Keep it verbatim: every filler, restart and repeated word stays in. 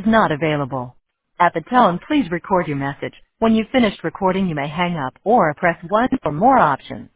not available. At the tone, please record your message. When you've finished recording, you may hang up or press one for more options.